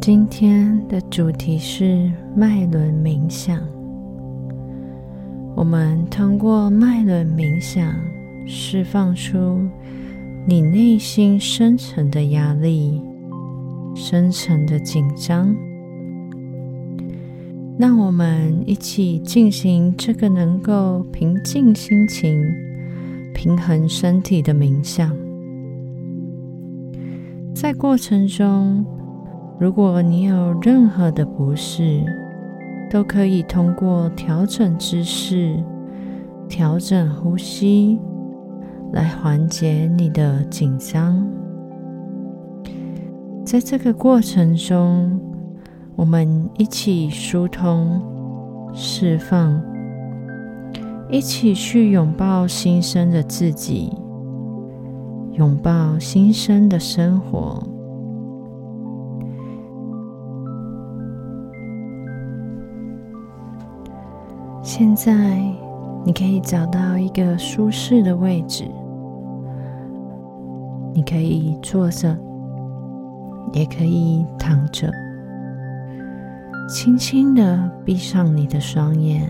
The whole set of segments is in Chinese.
今天的主题是脉轮冥想。我们通过脉轮冥想释放出你内心深层的压力、深层的紧张。让我们一起进行这个能够平静心情、平衡身体的冥想。在过程中，如果你有任何的不适，都可以通过调整姿势、调整呼吸来缓解你的紧张。在这个过程中，我们一起疏通、释放，一起去拥抱新生的自己，拥抱新生的生活。现在你可以找到一个舒适的位置，你可以坐着，也可以躺着，轻轻地闭上你的双眼，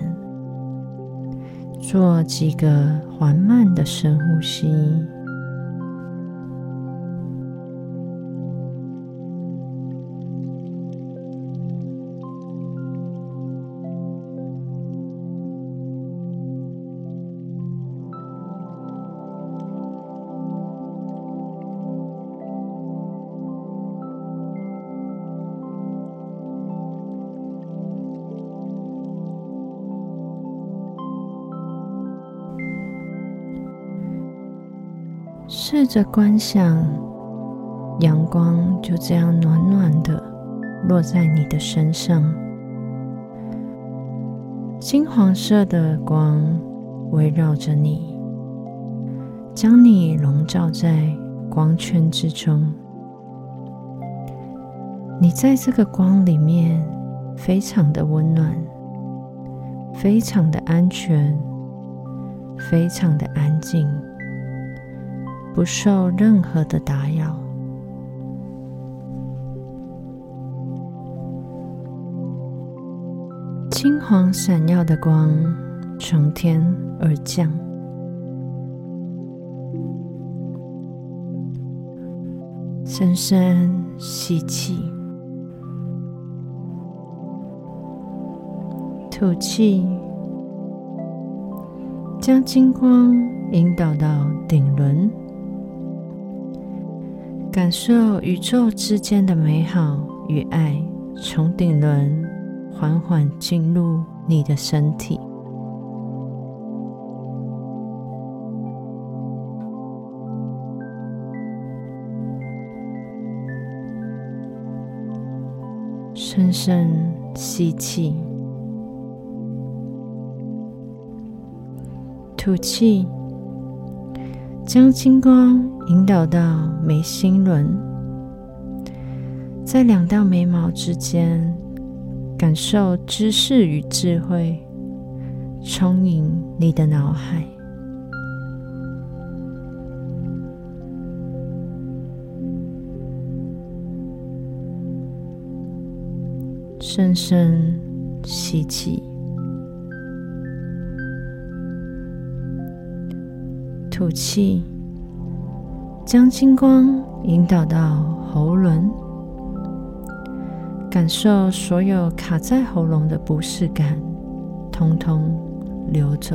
做几个缓慢的深呼吸。试着观想阳光就这样暖暖的落在你的身上，金黄色的光围绕着你，将你笼罩在光圈之中。你在这个光里面非常的温暖，非常的安全，非常的安静，不受任何的打扰。金黄闪耀的光从天而降，深深吸气，吐气，将金光引导到顶轮，感受宇宙之间的美好与爱从顶轮缓缓进入你的身体。深深吸气，吐气，将金光引导到眉心轮，在两道眉毛之间，感受知识与智慧充盈你的脑海。深深吸气，吐气，将金光引导到喉轮，感受所有卡在喉咙的不适感通通流走。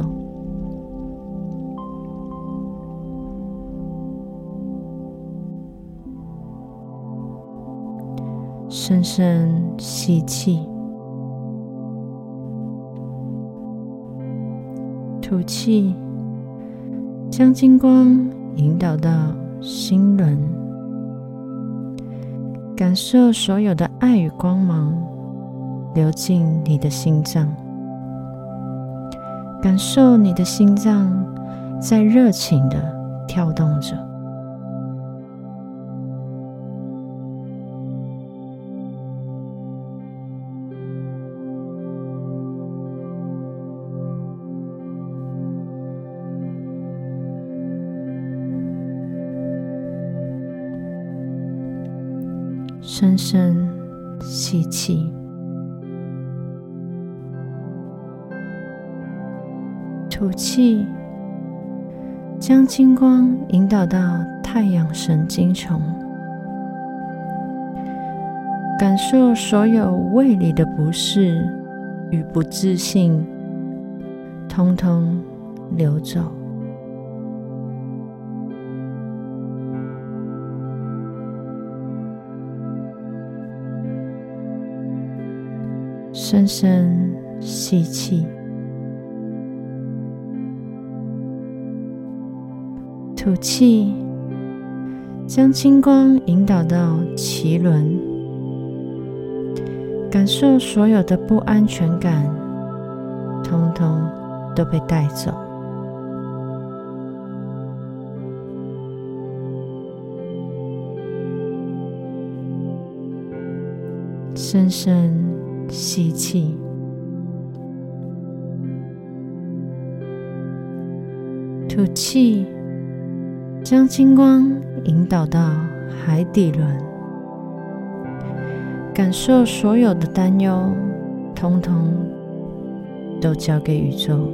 深深吸气，吐气，将金光引导到心轮，感受所有的爱与光芒流进你的心脏，感受你的心脏在热情地跳动着。深深吸气，吐气，将金光引导到太阳神经丛，感受所有胃里的不适与不自信通通流走。深深吸气，吐气，将金光引导到脐轮，感受所有的不安全感通通都被带走。深深吸气，吐气，将金光引导到海底轮，感受所有的担忧通通都交给宇宙。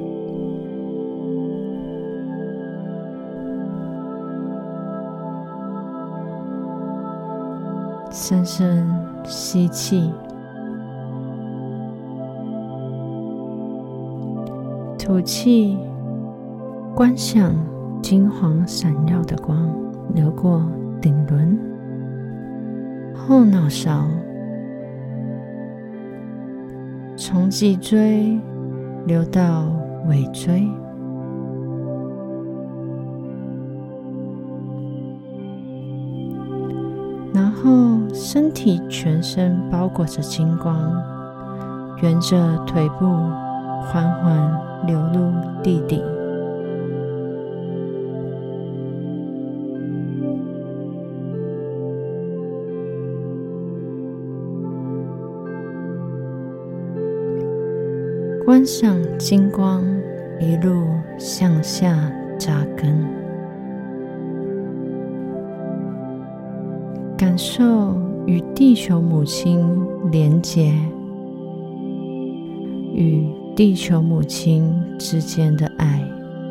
深深吸气，吐气，观想金黄闪耀的光流过顶轮、后脑勺，从脊椎流到尾椎，然后身体全身包裹着金光，沿着腿部缓缓流入地底。观想金光一路向下扎根，感受与地球母亲连结，与地球母亲之间的爱。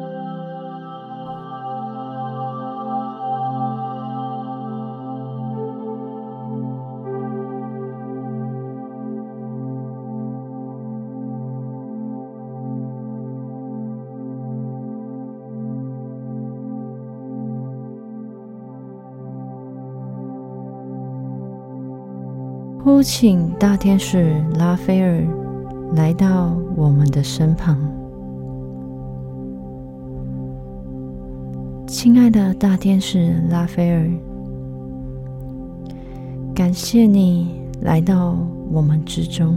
呼请大天使拉斐尔来到我们的身旁。亲爱的大天使拉斐尔，感谢你来到我们之中，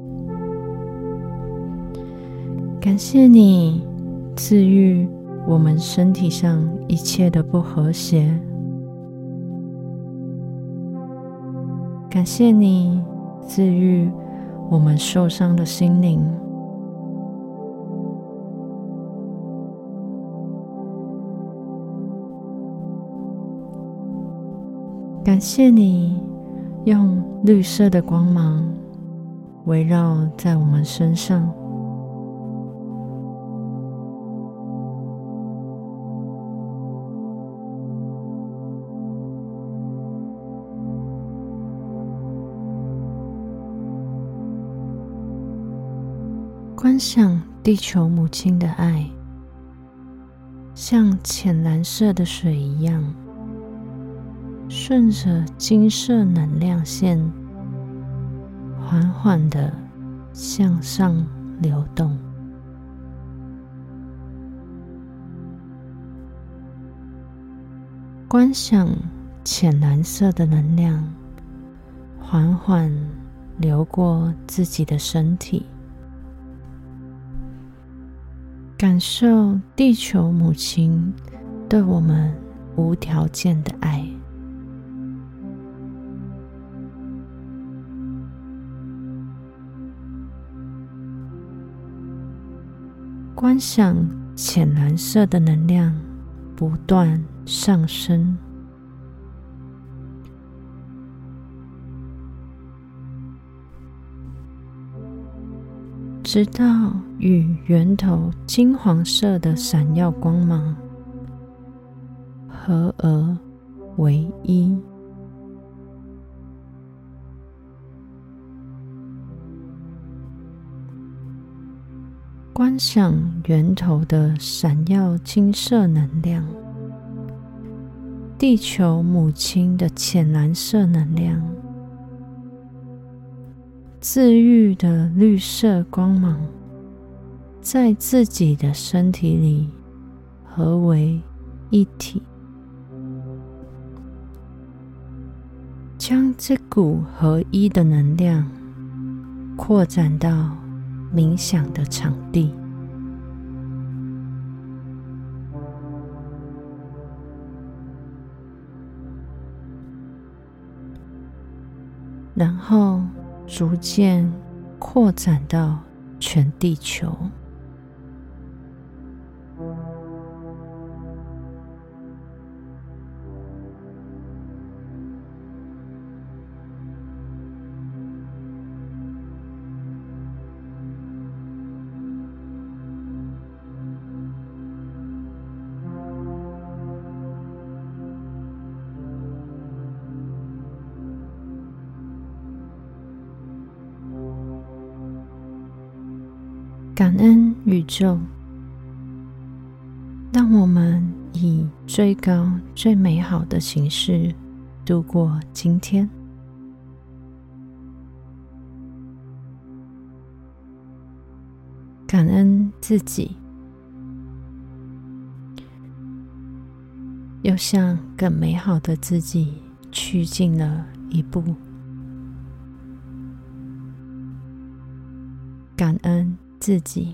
感谢你治愈我们身体上一切的不和谐，感谢你治愈我们受伤的心灵，感谢你用绿色的光芒围绕在我们身上，观想地球母亲的爱，像浅蓝色的水一样，顺着金色能量线，缓缓地向上流动。观想浅蓝色的能量，缓缓流过自己的身体，感受地球母亲对我们无条件的爱。观想浅蓝色的能量不断上升， 直到与源头金黄色的闪耀光芒合而为一。观想源头的闪耀金色能量，地球母亲的浅蓝色能量，治愈的绿色光芒，在自己的身体里合为一体，将这股合一的能量扩展到冥想的场地，然后逐渐扩展到全地球。感恩宇宙，让我们以最高、最美好的形式度过今天。感恩自己，又向更美好的自己趋近了一步。感恩自己，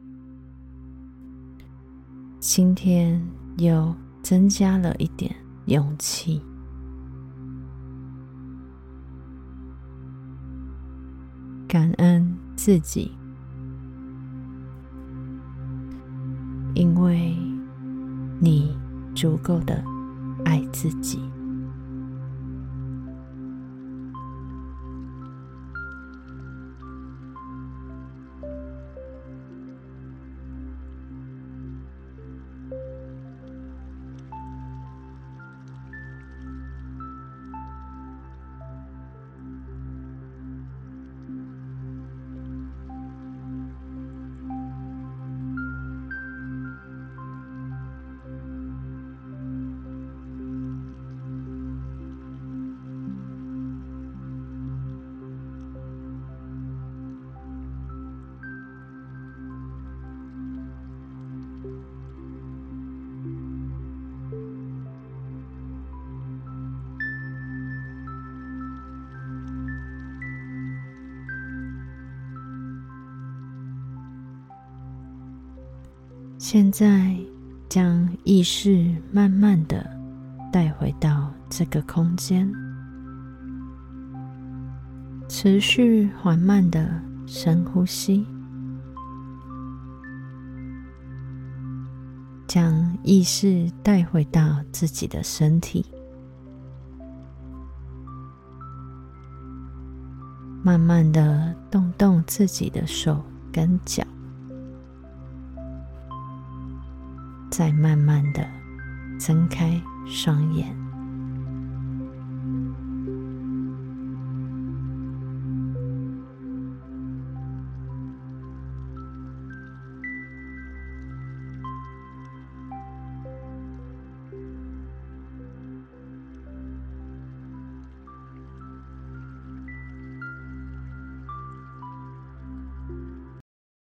今天又增加了一点勇气。感恩自己，因为你足够的爱自己。现在将意识慢慢的带回到这个空间，持续缓慢的深呼吸，将意识带回到自己的身体，慢慢的动动自己的手跟脚，再慢慢的睁开双眼。